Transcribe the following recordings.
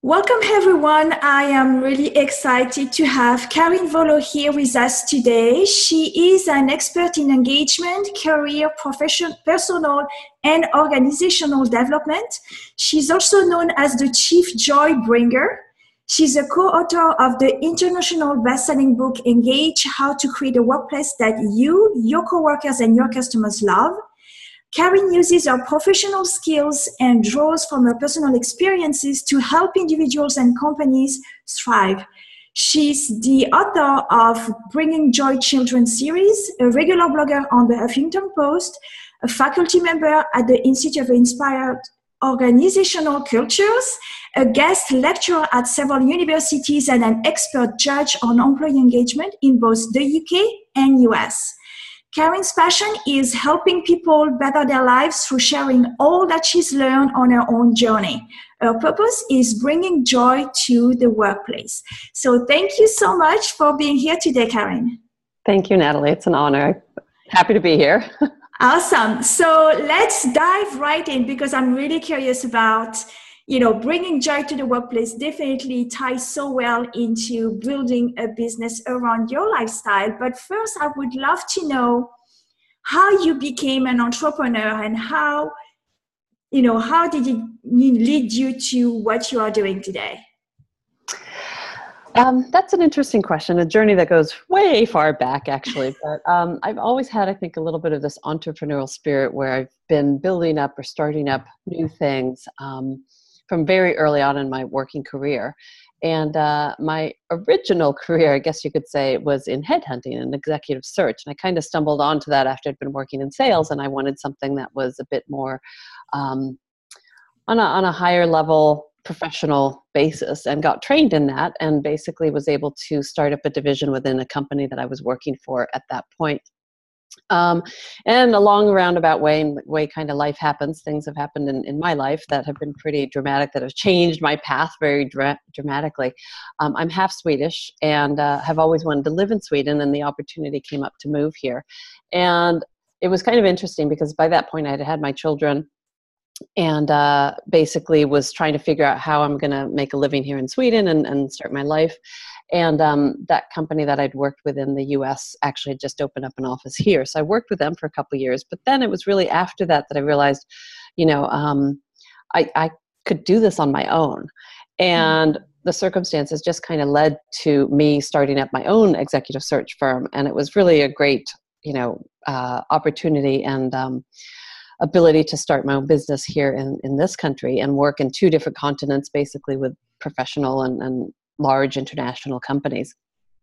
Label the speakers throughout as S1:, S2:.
S1: Welcome, everyone. I am really excited to have Karine Volo here with us today. She is an expert in engagement, career, personal, and organizational development. She's also known as the Chief Joy Bringer. She's a co-author of the international best-selling book, Engage: How to Create a Workplace That You, Your Coworkers, and Your Customers Love. Karine uses her professional skills and draws from her personal experiences to help individuals and companies thrive. She's the author of Bringing Joy Children series, a regular blogger on the Huffington Post, a faculty member at the Institute of Inspired Organizational Cultures, a guest lecturer at several universities, and an expert judge on employee engagement in both the UK and US. Karine's passion is helping people better their lives through sharing all that she's learned on her own journey. Her purpose is bringing joy to the workplace. So thank you so much for being here today, Karine.
S2: Thank you, Natalie. It's an honor. Happy to be here.
S1: Awesome. So let's dive right in because I'm really curious about bringing joy to the workplace definitely ties so well into building a business around your lifestyle. But first, I would love to know how you became an entrepreneur and how did it lead you to what you are doing today?
S2: That's an interesting question, a journey that goes way far back, actually. But I've always had, I think, a little bit of this entrepreneurial spirit where I've been building up or starting up new things from very early on in my working career. And my original career, I guess you could say, was in headhunting and executive search. And I kind of stumbled onto that after I'd been working in sales, and I wanted something that was a bit more on a higher level professional basis, and got trained in that, and basically was able to start up a division within a company that I was working for at that point. And along a roundabout way kind of life happens. Things have happened in my life that have been pretty dramatic, that have changed my path very dramatically. I'm half Swedish and have always wanted to live in Sweden, and the opportunity came up to move here. And it was kind of interesting because by that point I had had my children and basically was trying to figure out how I'm going to make a living here in Sweden and start my life. And that company that I'd worked with in the US actually had just opened up an office here. So I worked with them for a couple of years. But then it was really after that I realized, I could do this on my own. And the circumstances just kind of led to me starting up my own executive search firm. And it was really a great, opportunity and ability to start my own business here in this country and work in two different continents, basically with professional and large international companies.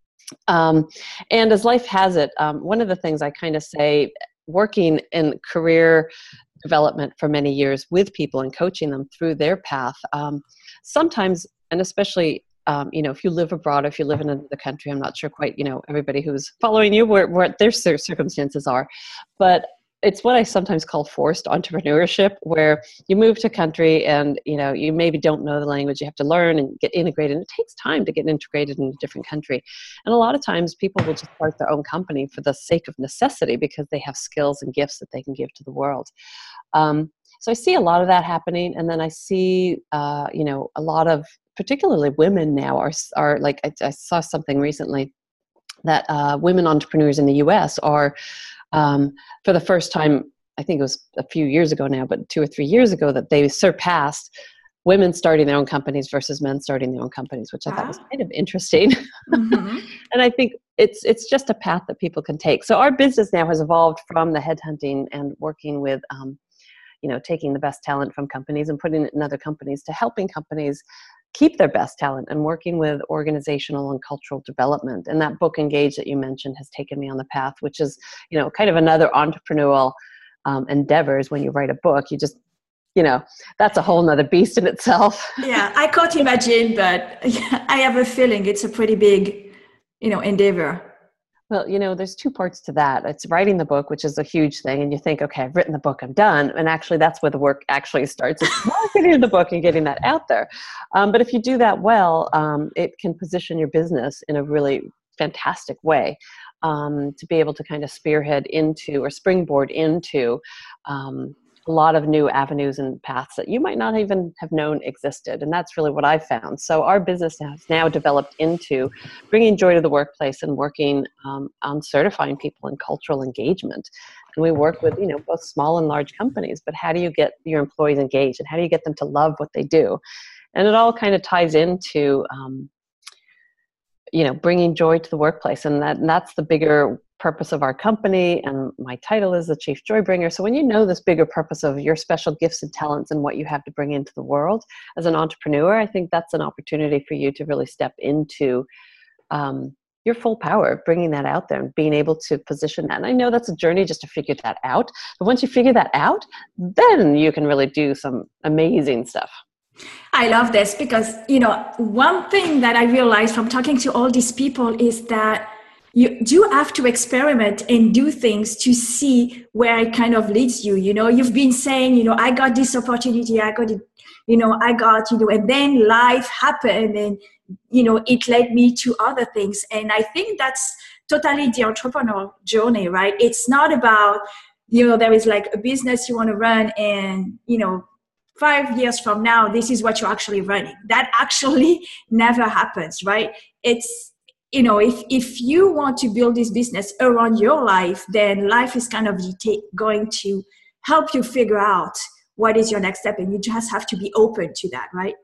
S2: And as life has it, one of the things I kind of say, working in career development for many years with people and coaching them through their path, sometimes, and especially, if you live abroad, if you live in another country, I'm not sure quite, everybody who's following you, where their circumstances are, but it's what I sometimes call forced entrepreneurship, where you move to a country and, you maybe don't know the language, you have to learn and get integrated. And it takes time to get integrated in a different country. And a lot of times people will just start their own company for the sake of necessity because they have skills and gifts that they can give to the world. So I see a lot of that happening. And then I see, a lot of, particularly women now are like, I saw something recently that women entrepreneurs in the US are, for the first time, I think it was a few years ago now, but 2 or 3 years ago, that they surpassed women starting their own companies versus men starting their own companies, which I thought was kind of interesting. Mm-hmm. And I think it's just a path that people can take. So our business now has evolved from the headhunting and working with, taking the best talent from companies and putting it in other companies to helping companies keep their best talent and working with organizational and cultural development. And that book, Engage, that you mentioned has taken me on the path, which is, kind of another entrepreneurial endeavors. When you write a book, you just, that's a whole nother beast in itself.
S1: Yeah, I can't imagine, but I have a feeling it's a pretty big, endeavor.
S2: Well, there's two parts to that. It's writing the book, which is a huge thing. And you think, okay, I've written the book, I'm done. And actually, that's where the work actually starts. It's marketing the book and getting that out there. But if you do that well, it can position your business in a really fantastic way to be able to kind of spearhead into or springboard into a lot of new avenues and paths that you might not even have known existed. And that's really what I've found. So our business has now developed into bringing joy to the workplace and working on certifying people in cultural engagement. And we work with, both small and large companies, but how do you get your employees engaged and how do you get them to love what they do? And it all kind of ties into, bringing joy to the workplace. And that's the bigger purpose of our company, and my title is the Chief Joy Bringer. So when you know this bigger purpose of your special gifts and talents and what you have to bring into the world as an entrepreneur, I think that's an opportunity for you to really step into your full power, bringing that out there and being able to position that. And I know that's a journey just to figure that out. But once you figure that out, then you can really do some amazing stuff.
S1: I love this because, one thing that I realized from talking to all these people is that you do have to experiment and do things to see where it kind of leads you. You've been saying, I got this opportunity, I got it, and then life happened and, it led me to other things. And I think that's totally the entrepreneur journey, right? It's not about, there is like a business you want to run and, 5 years from now, this is what you're actually running. That actually never happens, right? It's, if you want to build this business around your life, then life is kind of going to help you figure out what is your next step. And you just have to be open to that, right?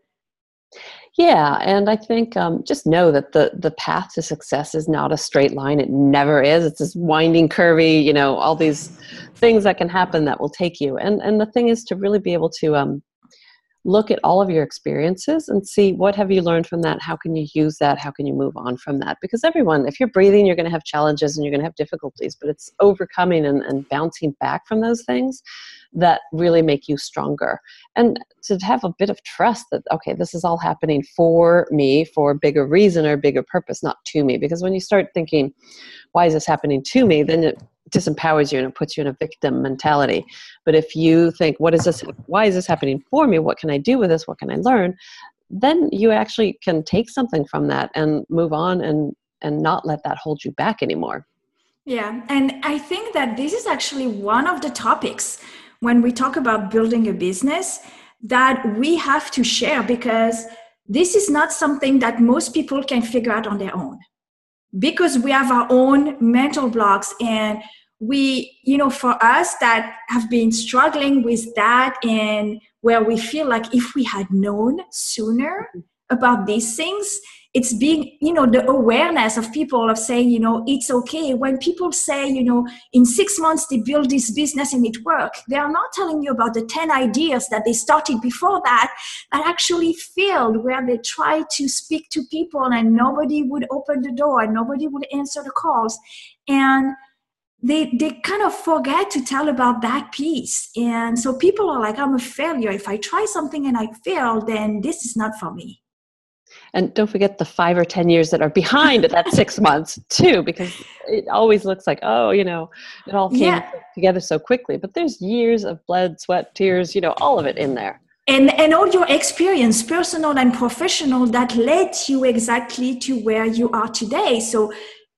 S2: Yeah. And I think just know that the path to success is not a straight line. It never is. It's this winding, curvy, all these things that can happen that will take you. And the thing is to really be able to look at all of your experiences and see what have you learned from that? How can you use that? How can you move on from that? Because everyone, if you're breathing, you're going to have challenges and you're going to have difficulties, but it's overcoming and bouncing back from those things that really make you stronger. And to have a bit of trust that, okay, this is all happening for me for a bigger reason or a bigger purpose, not to me. Because when you start thinking, why is this happening to me? Then it disempowers you and it puts you in a victim mentality. But if you think, why is this happening for me? What can I do with this? What can I learn? Then you actually can take something from that and move on and not let that hold you back anymore.
S1: Yeah. And I think that this is actually one of the topics when we talk about building a business that we have to share, because this is not something that most people can figure out on their own, because we have our own mental blocks. And we, for us that have been struggling with that, and where we feel like if we had known sooner about these things, it's being, the awareness of people of saying, it's okay. When people say, in 6 months they build this business and it worked, they are not telling you about the 10 ideas that they started before that actually failed, where they tried to speak to people and nobody would open the door and nobody would answer the calls. And they kind of forget to tell about that piece. And so people are like, I'm a failure. If I try something and I fail, then this is not for me.
S2: And don't forget the 5 or 10 years that are behind that 6 months too, because it always looks like, it all came together so quickly. But there's years of blood, sweat, tears, all of it in there.
S1: And all your experience, personal and professional, that led you exactly to where you are today. So,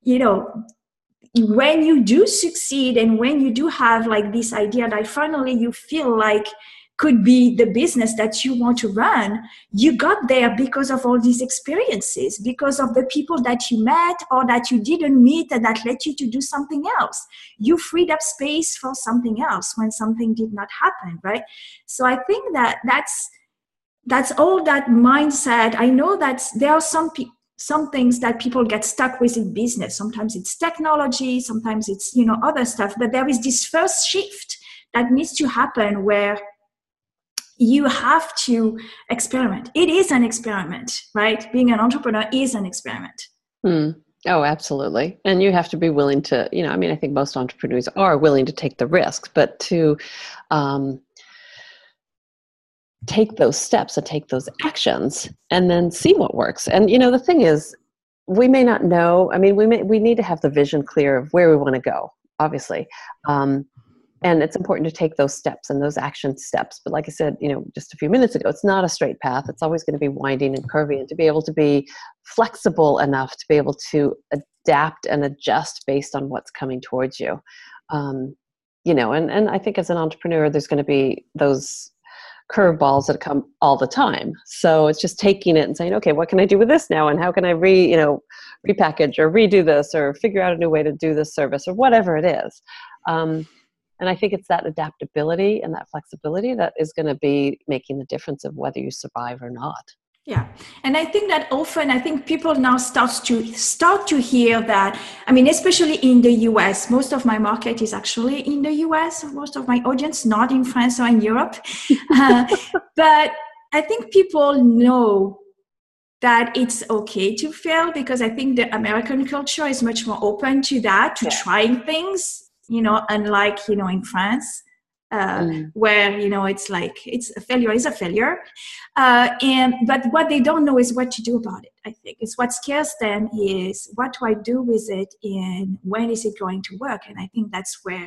S1: when you do succeed and when you do have like this idea that finally you feel like could be the business that you want to run, you got there because of all these experiences, because of the people that you met or that you didn't meet and that led you to do something else. You freed up space for something else when something did not happen, right? So I think that that's all that mindset. I know that there are some things that people get stuck with in business. Sometimes it's technology, sometimes it's, other stuff, but there is this first shift that needs to happen where you have to experiment. It is an experiment, right? Being an entrepreneur is an experiment.
S2: Oh, absolutely. And you have to be willing to, I think most entrepreneurs are willing to take the risks, but to take those steps and take those actions and then see what works. And, the thing is, we may not know, we need to have the vision clear of where we want to go, obviously. And it's important to take those steps and those action steps. But like I said, just a few minutes ago, it's not a straight path. It's always going to be winding and curvy, and to be able to be flexible enough to be able to adapt and adjust based on what's coming towards you. and I think as an entrepreneur, there's going to be those curveballs that come all the time. So it's just taking it and saying, okay, what can I do with this now? And how can I repackage or redo this or figure out a new way to do this service or whatever it is. And I think it's that adaptability and that flexibility that is going to be making the difference of whether you survive or not.
S1: Yeah. And I think that often, I think people now start to hear that, I mean, especially in the US, most of my market is actually in the US, most of my audience, not in France or in Europe. But I think people know that it's okay to fail, because I think the American culture is much more open to that, to trying things, unlike, in France. Where it's like it's a failure is a failure, but what they don't know is what to do about it. I think it's what scares them is what do I do with it and when is it going to work? And I think that's where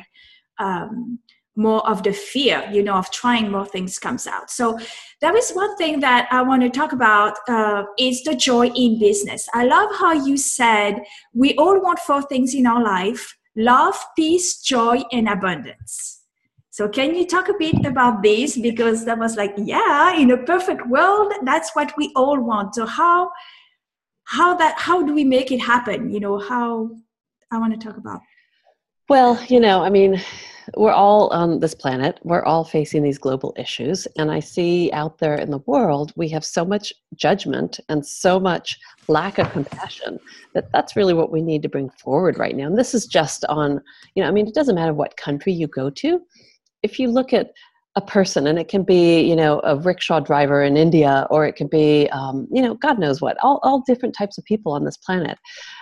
S1: more of the fear, of trying more things comes out. So there is one thing that I want to talk about is the joy in business. I love how you said we all want 4 things in our life: love, peace, joy, and abundance. So can you talk a bit about this? Because that was like, in a perfect world, that's what we all want. So how do we make it happen? How I want to talk about.
S2: Well, we're all on this planet. We're all facing these global issues. And I see out there in the world, we have so much judgment and so much lack of compassion that's really what we need to bring forward right now. And this is just on, it doesn't matter what country you go to. If you look at a person, and it can be, a rickshaw driver in India, or it can be, God knows what, all different types of people on this planet.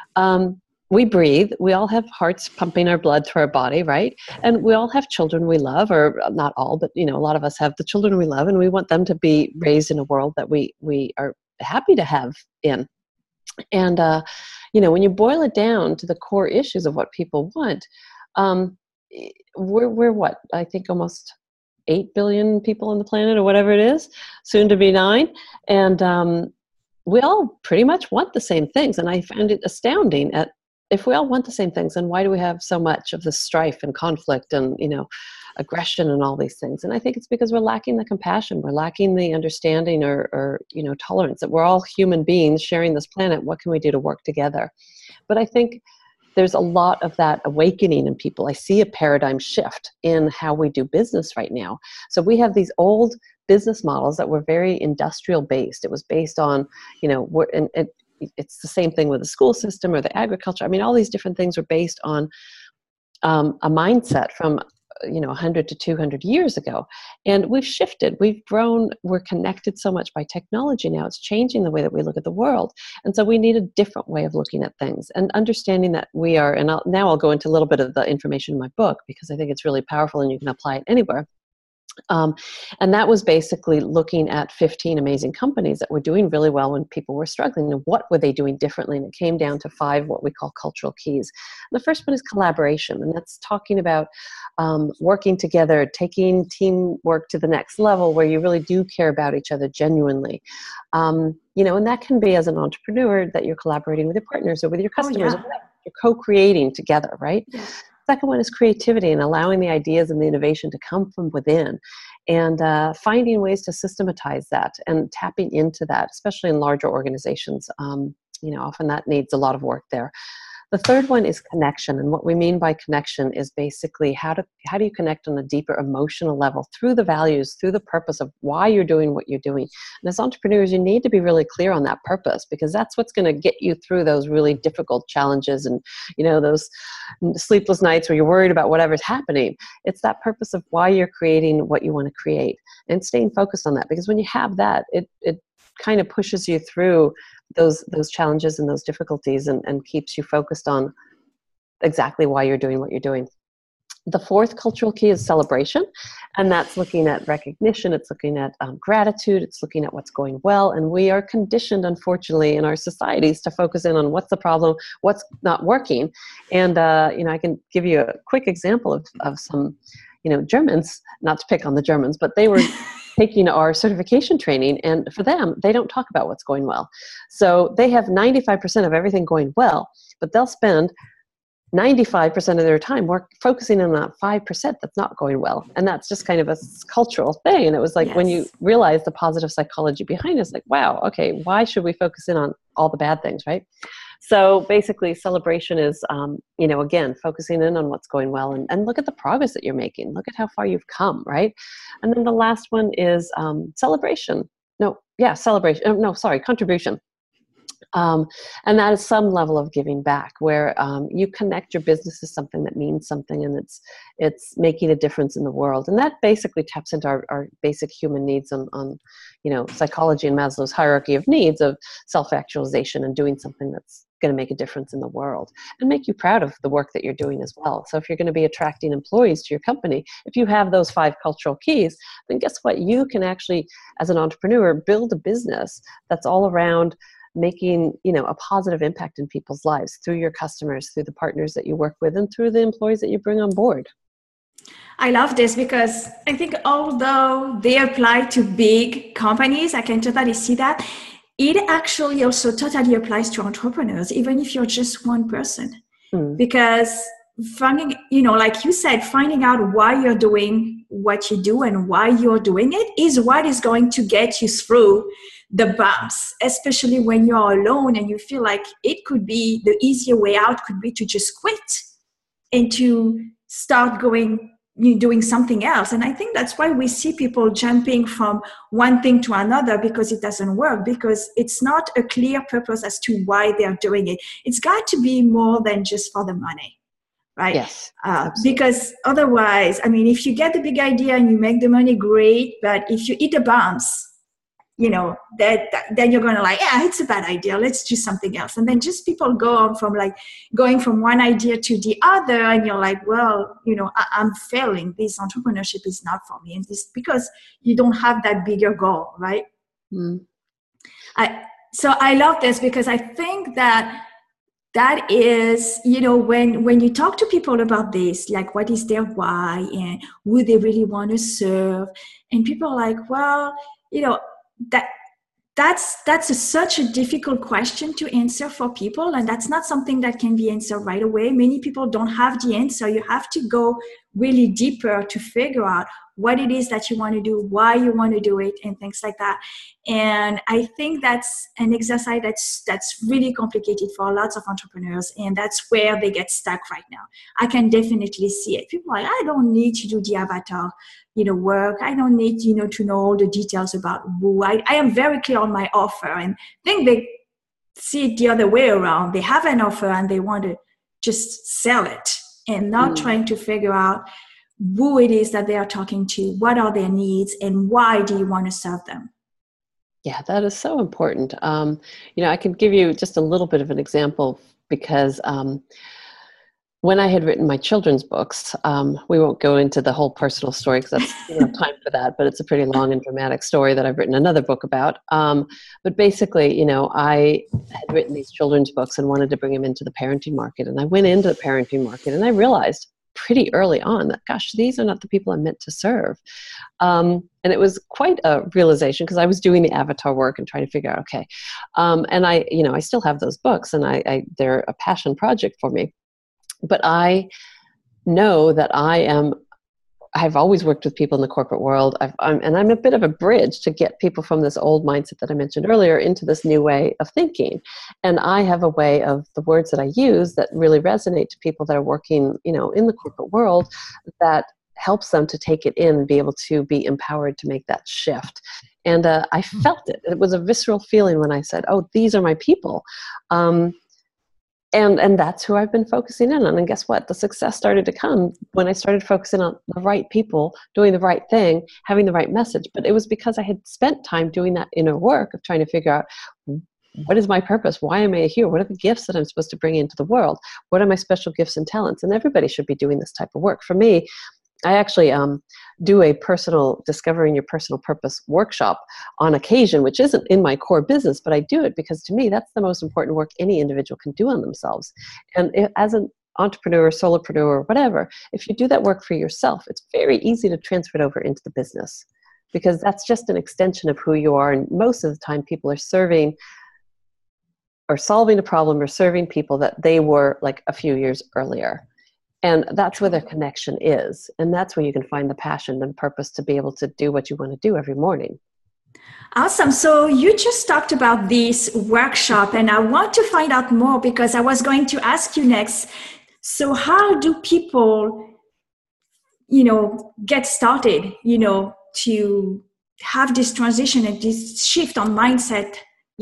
S2: We breathe. We all have hearts pumping our blood through our body, right? And we all have children we love, or not all, but, a lot of us have the children we love, and we want them to be raised in a world that we are happy to have in. And, when you boil it down to the core issues of what people want, we're what? I think almost 8 billion people on the planet, or whatever it is, soon to be 9. And we all pretty much want the same things. And I found it astounding if we all want the same things, then why do we have so much of the strife and conflict and, aggression and all these things? And I think it's because we're lacking the compassion. We're lacking the understanding or tolerance that we're all human beings sharing this planet. What can we do to work together? But I think there's a lot of that awakening in people. I see a paradigm shift in how we do business right now. So we have these old business models that were very industrial based. It was based on, it's the same thing with the school system or the agriculture. I mean, all these different things were based on a mindset from 100 to 200 years ago. And we've shifted, we've grown, we're connected so much by technology now. It's changing the way that we look at the world. And so we need a different way of looking at things and understanding that we are, and I'll go into a little bit of the information in my book because I think it's really powerful and you can apply it anywhere. And that was basically looking at 15 amazing companies that were doing really well when people were struggling, and what were they doing differently? And it came down to 5 what we call cultural keys. And the first one is collaboration, and that's talking about working together, taking teamwork to the next level where you really do care about each other genuinely. And that can be as an entrepreneur that you're collaborating with your partners or with your customers. Or you're co-creating together, right? Yeah. Second one is creativity and allowing the ideas and the innovation to come from within, and finding ways to systematize that and tapping into that, especially in larger organizations. Often that needs a lot of work there. The third one is connection. And what we mean by connection is basically how do you connect on a deeper emotional level through the values, through the purpose of why you're doing what you're doing. And as entrepreneurs, you need to be really clear on that purpose, because that's what's going to get you through those really difficult challenges and, those sleepless nights where you're worried about whatever's happening. It's that purpose of why you're creating what you want to create and staying focused on that. Because when you have that, it kind of pushes you through those challenges and those difficulties and keeps you focused on exactly why you're doing what you're doing. The fourth cultural key is celebration, and that's looking at recognition. It's looking at gratitude. It's looking at what's going well. And we are conditioned, unfortunately, in our societies to focus in on what's the problem, what's not working. And, I can give you a quick example of some, Germans, not to pick on the Germans, but they were taking our certification training, and for them, they don't talk about what's going well. So they have 95% of everything going well, but they'll spend 95% of their time focusing on that 5% that's not going well. And that's just kind of a cultural thing. And it was like, when you realize the positive psychology behind it, it's like, wow, okay, why should we focus in on all the bad things, right? So basically, celebration is, again, focusing in on what's going well, and look at the progress that you're making. Look at how far you've come, right? And then the last one is celebration. Contribution. And that is some level of giving back, where you connect your business to something that means something, and it's making a difference in the world. And that basically taps into our basic human needs on psychology and Maslow's hierarchy of needs of self-actualization and doing something that's going to make a difference in the world and make you proud of the work that you're doing as well. So if you're going to be attracting employees to your company, if you have those 5 cultural keys, then guess what? You can actually, as an entrepreneur, build a business that's all around making, a positive impact in people's lives through your customers, through the partners that you work with, and through the employees that you bring on board.
S1: I love this, because I think although they apply to big companies, I can totally see that. It actually also totally applies to entrepreneurs, even if you're just one person. Because finding, like you said, finding out why you're doing what you do and why you're doing it is what is going to get you through the bumps, especially when you're alone and you feel like it could be the easier way out could be to just quit and to start doing something else. And I think that's why we see people jumping from one thing to another, because it doesn't work, because it's not a clear purpose as to why they're doing it. It's got to be more than just for the money. Right?
S2: Yes.
S1: Because otherwise, if you get the big idea and you make the money, great. But if you eat the bumps, then you're going to it's a bad idea. Let's do something else. And then just people go on from going from one idea to the other. And you're like, well, I'm failing. This entrepreneurship is not for me. And this because you don't have that bigger goal, right? So I love this, because I think that is, when you talk to people about this, like what is their why and who they really want to serve, and people are like, well, that's such a difficult question to answer for people, and that's not something that can be answered right away. Many people don't have the answer. You have to go really deeper to figure out what it is that you want to do, why you want to do it, and things like that. And I think that's an exercise that's really complicated for lots of entrepreneurs, and that's where they get stuck right now. I can definitely see it. People are like, I don't need to do the avatar work. I don't need to know all the details about who. I am very clear on my offer, and I think they see it the other way around. They have an offer and they want to just sell it, and not trying to figure out who it is that they are talking to, what are their needs, and why do you want to serve them.
S2: Yeah, that is so important. I can give you just a little bit of an example, because when I had written my children's books, we won't go into the whole personal story because that's time for that, but it's a pretty long and dramatic story that I've written another book about. But basically, I had written these children's books and wanted to bring them into the parenting market. And I went into the parenting market and I realized pretty early on that, gosh, these are not the people I'm meant to serve. And it was quite a realization, because I was doing the avatar work and trying to figure out, okay. And I still have those books, and they're a passion project for me. But I know that I've always worked with people in the corporate world. I'm a bit of a bridge to get people from this old mindset that I mentioned earlier into this new way of thinking. And I have a way of the words that I use that really resonate to people that are working, in the corporate world, that helps them to take it in and be able to be empowered to make that shift. And I felt it. It was a visceral feeling when I said, oh, these are my people. And that's who I've been focusing in on. And guess what? The success started to come when I started focusing on the right people, doing the right thing, having the right message. But it was because I had spent time doing that inner work of trying to figure out, what is my purpose? Why am I here? What are the gifts that I'm supposed to bring into the world? What are my special gifts and talents? And everybody should be doing this type of work. For me, I actually do a personal discovering your personal purpose workshop on occasion, which isn't in my core business, but I do it because to me, that's the most important work any individual can do on themselves. And as an entrepreneur, solopreneur, whatever, if you do that work for yourself, it's very easy to transfer it over into the business, because that's just an extension of who you are. And most of the time people are serving or solving a problem or serving people that they were like a few years earlier. And that's where their connection is. And that's where you can find the passion and purpose to be able to do what you want to do every morning.
S1: Awesome. So you just talked about this workshop, and I want to find out more because I was going to ask you next. So how do people, get started, to have this transition and this shift on mindset,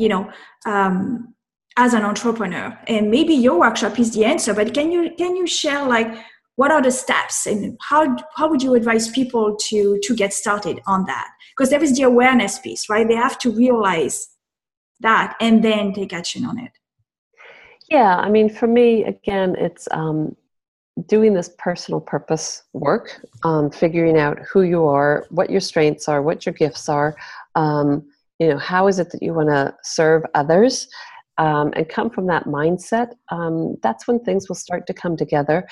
S1: as an entrepreneur? And maybe your workshop is the answer, but can you share like what are the steps and how would you advise people to get started on that? Because there is the awareness piece, right? They have to realize that and then take action on it.
S2: Yeah, I mean, for me, again, it's doing this personal purpose work, figuring out who you are, what your strengths are, what your gifts are, how is it that you want to serve others, and come from that mindset. That's when things will start to come together.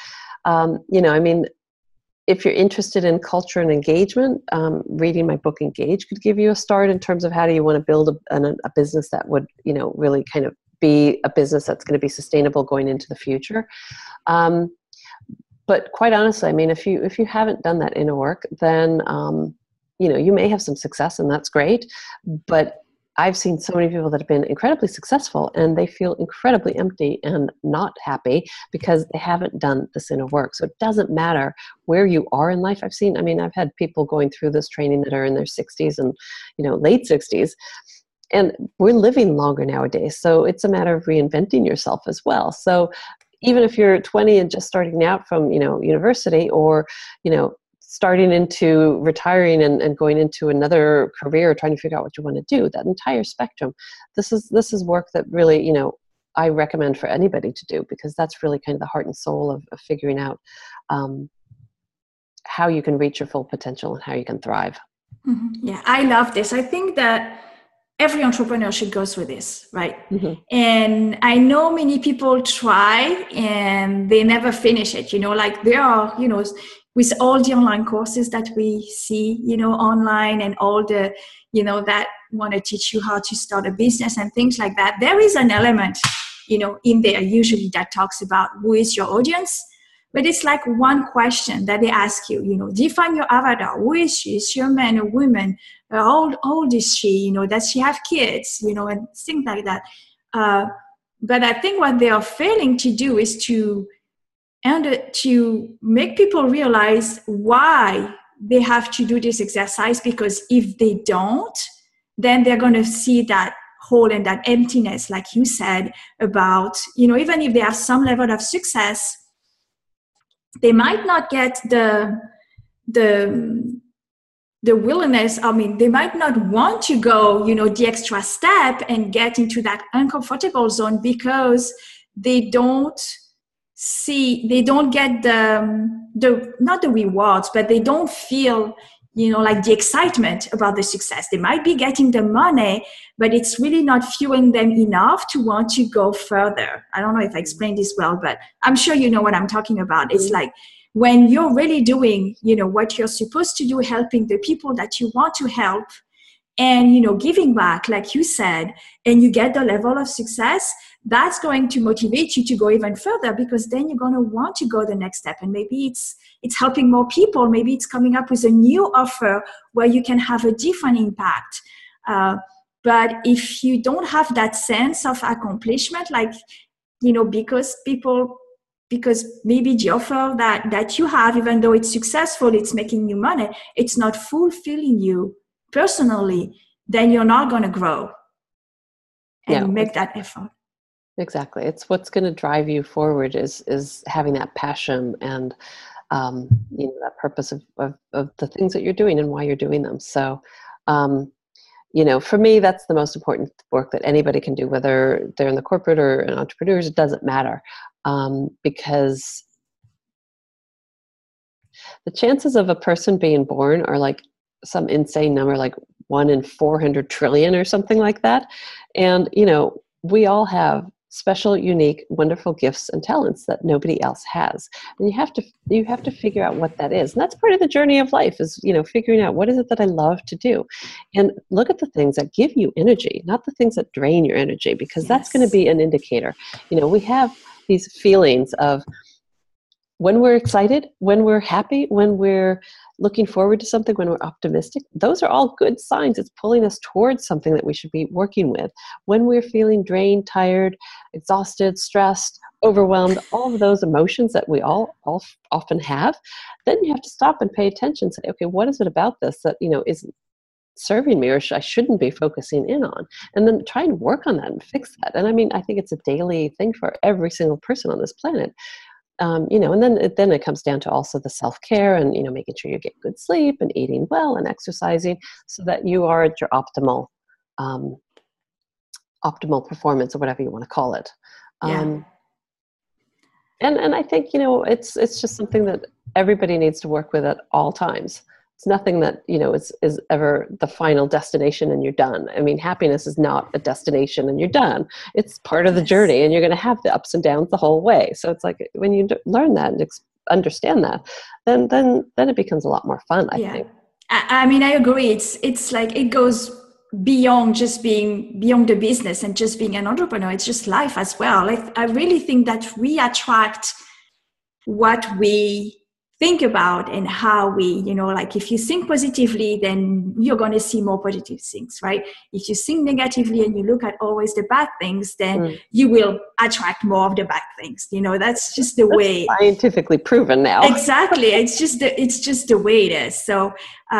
S2: If you're interested in culture and engagement, reading my book Engage could give you a start in terms of how do you want to build a business that would, really kind of be a business that's going to be sustainable going into the future. But quite honestly, I mean, if you haven't done that inner work, then, you may have some success and that's great. But I've seen so many people that have been incredibly successful and they feel incredibly empty and not happy because they haven't done this inner work. So it doesn't matter where you are in life. I've had people going through this training that are in their 60s and, late 60s. And we're living longer nowadays. So it's a matter of reinventing yourself as well. So even if you're 20 and just starting out from, university or, starting into retiring and going into another career, trying to figure out what you want to do, that entire spectrum, this is work that really, I recommend for anybody to do, because that's really kind of the heart and soul of figuring out how you can reach your full potential and how you can thrive.
S1: Mm-hmm. Yeah, I love this. I think that every entrepreneur should go through this, right? Mm-hmm. And I know many people try and they never finish it, like there are, with all the online courses that we see, online and all the, that want to teach you how to start a business and things like that. There is an element, in there usually that talks about who is your audience. But it's like one question that they ask you, define your avatar. Who is she? Is she a man, a woman? How old is she? Does she have kids? And things like that. But I think what they are failing to do is to make people realize why they have to do this exercise. Because if they don't, then they're going to see that hole and that emptiness, like you said, about, even if they have some level of success, they might not get the willingness. They might not want to go, the extra step and get into that uncomfortable zone because they don't get the not the rewards, but they don't feel, like the excitement about the success. They might be getting the money, but it's really not fueling them enough to want to go further. I don't know if I explained this well, but I'm sure you know what I'm talking about. It's like when you're really doing, what you're supposed to do, helping the people that you want to help and, giving back, like you said, and you get the level of success, that's going to motivate you to go even further, because then you're going to want to go the next step. And maybe it's helping more people. Maybe it's coming up with a new offer where you can have a different impact. But if you don't have that sense of accomplishment, like, because maybe the offer that you have, even though it's successful, it's making you money, it's not fulfilling you personally, then you're not going to grow and make that effort.
S2: Exactly. It's what's going to drive you forward is having that passion and, that purpose of the things that you're doing and why you're doing them. So, for me, that's the most important work that anybody can do, whether they're in the corporate or an entrepreneurs, it doesn't matter. Because the chances of a person being born are like some insane number, like 1 in 400 trillion or something like that. And, we all have special, unique, wonderful gifts and talents that nobody else has. And you have to figure out what that is. And that's part of the journey of life is, figuring out what is it that I love to do. And look at the things that give you energy, not the things that drain your energy, because that's going to be an indicator. We have these feelings of when we're excited, when we're happy, when we're looking forward to something, when we're optimistic. Those are all good signs. It's pulling us towards something that we should be working with. When we're feeling drained, tired, exhausted, stressed, overwhelmed, all of those emotions that we all often have, then you have to stop and pay attention and say, okay, what is it about this that, isn't serving me or I shouldn't be focusing in on? And then try and work on that and fix that. And I think it's a daily thing for every single person on this planet. And then it comes down to also the self-care and, making sure you get good sleep and eating well and exercising so that you are at your optimal performance or whatever you want to call it. And I think, it's just something that everybody needs to work with at all times. It's nothing that, is ever the final destination and you're done. I mean, happiness is not a destination and you're done. It's part of the journey and you're going to have the ups and downs the whole way. So it's like when you learn that and understand that, then it becomes a lot more fun, I think.
S1: I mean, I agree. It's like it goes beyond just being beyond the business and just being an entrepreneur. It's just life as well. I really think that we attract what we think about and how we, if you think positively, then you're going to see more positive things, right? If you think negatively and you look at always the bad things, then you will attract more of the bad things. That's just the way.
S2: Scientifically proven now.
S1: Exactly. It's just the way it is. So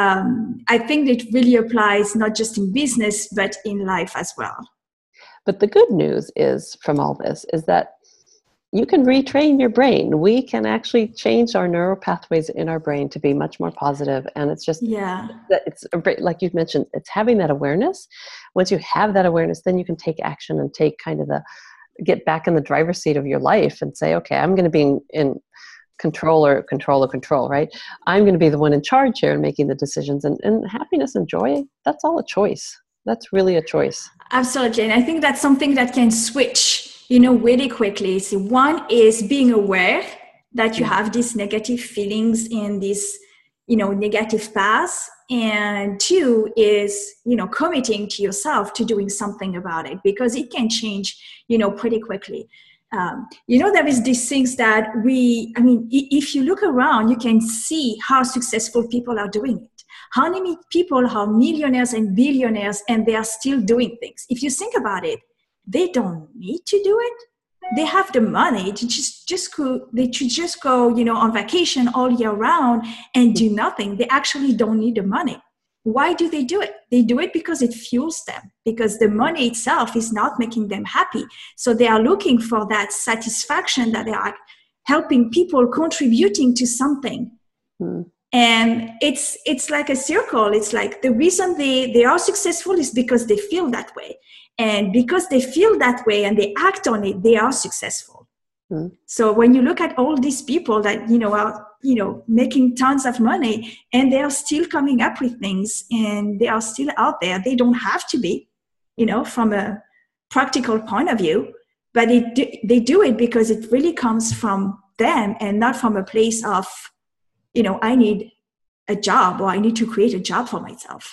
S1: I think it really applies not just in business, but in life as well.
S2: But the good news is from all this is that you can retrain your brain. We can actually change our neural pathways in our brain to be much more positive. And it's just, it's like you've mentioned, it's having that awareness. Once you have that awareness, then you can take action and take get back in the driver's seat of your life and say, okay, I'm going to be in control, right? I'm going to be the one in charge here and making the decisions. And happiness and joy, that's all a choice. That's really a choice.
S1: Absolutely. And I think that's something that can switch really quickly. So one is being aware that you have these negative feelings and these, negative paths. And two is, committing to yourself to doing something about it because it can change, pretty quickly. There is these things that if you look around, you can see how successful people are doing it. How many people are millionaires and billionaires and they are still doing things? If you think about it, they don't need to do it. They have the money to just go, on vacation all year round and do nothing. They actually don't need the money. Why do they do it? They do it because it fuels them, because the money itself is not making them happy. So they are looking for that satisfaction that they are helping people, contributing to something. And it's like a circle. It's like the reason they are successful is because they feel that way. And because they feel that way and they act on it, they are successful. So when you look at all these people that, are, making tons of money and they are still coming up with things and they are still out there, they don't have to be, from a practical point of view, but they do it because it really comes from them and not from a place of, I need a job or I need to create a job for myself.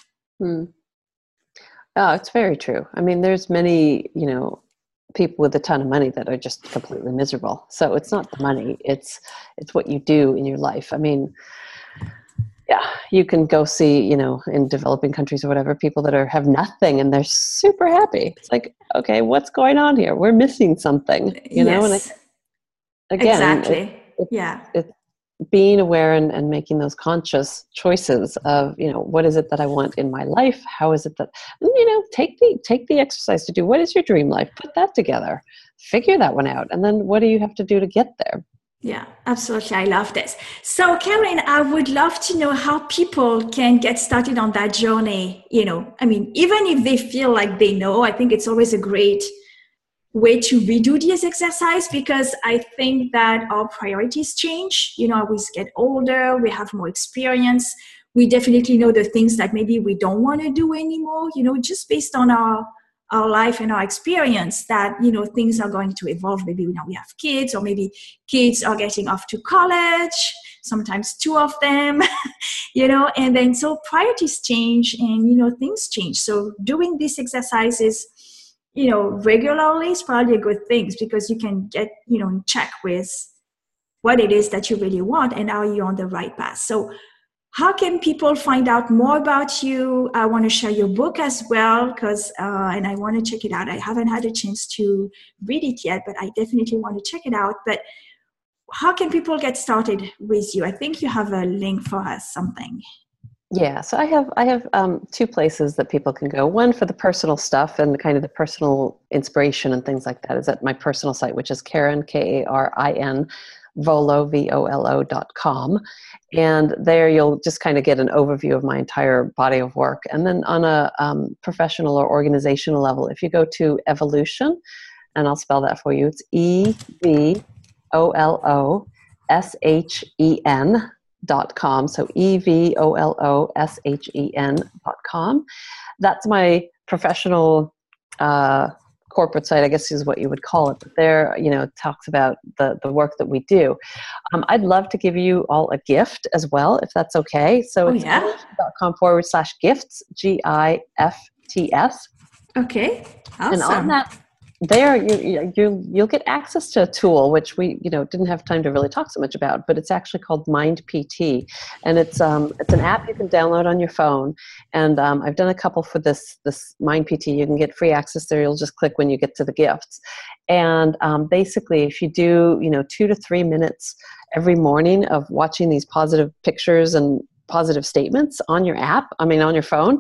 S2: Oh, it's very true. I mean, there's many, people with a ton of money that are just completely miserable. So it's not the money, it's what you do in your life. I mean, you can go see, in developing countries or whatever, people that have nothing and they're super happy. It's like, okay, what's going on here? We're missing something, know? And
S1: exactly.
S2: It's being aware and making those conscious choices of, what is it that I want in my life? How is it that, take the exercise to do. What is your dream life? Put that together, figure that one out. And then what do you have to do to get there?
S1: Yeah, absolutely. I love this. So Karen, I would love to know how people can get started on that journey. Even if they feel like they know, I think it's always a great way to redo this exercise because I think that our priorities change. We get older, we have more experience. We definitely know the things that maybe we don't want to do anymore, just based on our our life and our experience that, things are going to evolve. Maybe now we have kids, or maybe kids are getting off to college, sometimes two of them, and then so priorities change and, things change. So doing these exercises, regularly is probably a good thing, because you can get, in check with what it is that you really want and are you on the right path. So how can people find out more about you? I want to share your book as well, because and I want to check it out. I haven't had a chance to read it yet, but I definitely want to check it out. But how can people get started with you? I think you have a link for us, something.
S2: Yeah, so I have two places that people can go. One for the personal stuff and kind of the personal inspiration and things like that is at my personal site, which is Karin, Karin, Volo, VOLO.com. And there you'll just kind of get an overview of my entire body of work. And then on a professional or organizational level, if you go to Evolution, and I'll spell that for you, it's EVOLOSHEN.com. So EVOLOSHEN.com. That's my professional corporate site, I guess is what you would call it. But there, it talks about the work that we do. I'd love to give you all a gift as well, if that's okay. So it's evolution.com/gifts, GIFTS.
S1: Okay, awesome.
S2: And on that, there you'll get access to a tool which we didn't have time to really talk so much about, but it's actually called Mind PT, and it's an app you can download on your phone. And I've done a couple for this Mind PT. You can get free access there. You'll just click when you get to the gifts, and basically if you do 2 to 3 minutes every morning of watching these positive pictures and positive statements on your app, on your phone.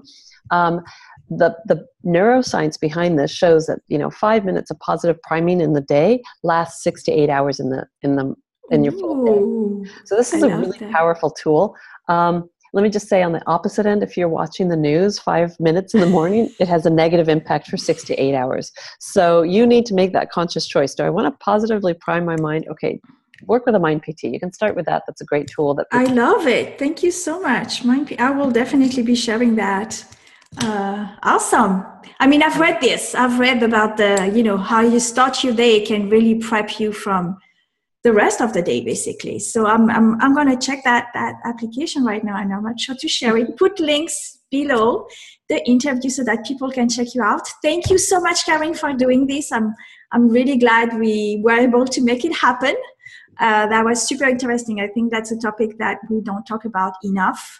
S2: The neuroscience behind this shows that 5 minutes of positive priming in the day lasts 6 to 8 hours in your full day. So this is a really powerful tool. Let me just say, on the opposite end, if you're watching the news 5 minutes in the morning, it has a negative impact for 6 to 8 hours. So you need to make that conscious choice. Do I want to positively prime my mind? Okay, work with a Mind PT. You can start with that. That's a great tool.
S1: I love it. Thank you so much. I will definitely be sharing that. Awesome. I've read this. I've read about how you start your day can really prep you from the rest of the day, basically. So I'm going to check that application right now, and I'm not sure to share it. Put links below the interview so that people can check you out. Thank you so much, Karin, for doing this. I'm really glad we were able to make it happen. That was super interesting. I think that's a topic that we don't talk about enough.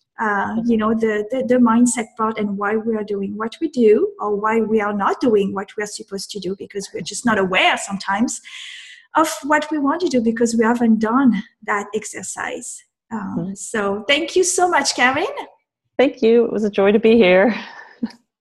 S1: The mindset part, and why we are doing what we do, or why we are not doing what we are supposed to do, because we're just not aware sometimes of what we want to do because we haven't done that exercise. So thank you so much, Karin.
S2: Thank you. It was a joy to be here.